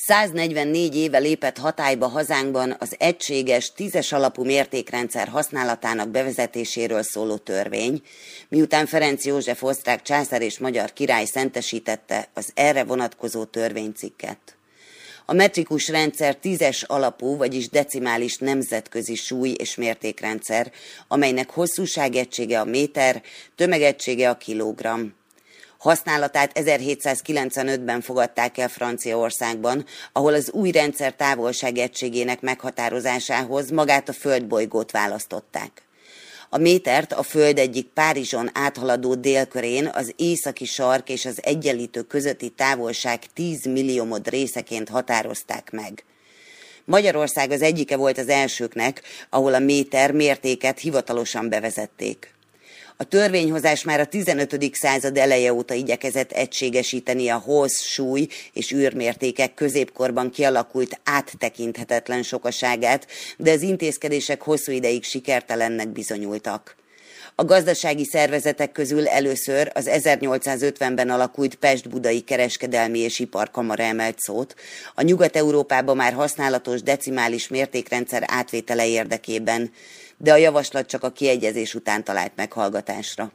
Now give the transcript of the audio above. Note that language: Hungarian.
144 éve lépett hatályba hazánkban az egységes, 10-es alapú mértékrendszer használatának bevezetéséről szóló törvény, miután Ferenc József osztrák császár és magyar király szentesítette az erre vonatkozó törvénycikket. A metrikus rendszer 10-es alapú, vagyis decimális nemzetközi súly- és mértékrendszer, amelynek hosszúságegysége a méter, tömegegysége a kilogramm. Használatát 1795-ben fogadták el Franciaországban, ahol az új rendszer távolságegységének meghatározásához magát a földbolygót választották. A métert a Föld egyik Párizson áthaladó délkörén az északi sark és az egyenlítő közötti távolság 10 milliomod részeként határozták meg. Magyarország az egyike volt az elsőknek, ahol a méter mértéket hivatalosan bevezették. A törvényhozás már a 15. század eleje óta igyekezett egységesíteni a hossz, súly és űrmértékek középkorban kialakult áttekinthetetlen sokaságát, de az intézkedések hosszú ideig sikertelennek bizonyultak. A gazdasági szervezetek közül először az 1850-ben alakult Pest-Budai Kereskedelmi és Iparkamara emelt szót, a Nyugat-Európában már használatos decimális mértékrendszer átvétele érdekében, de a javaslat csak a kiegyezés után talált meghallgatásra.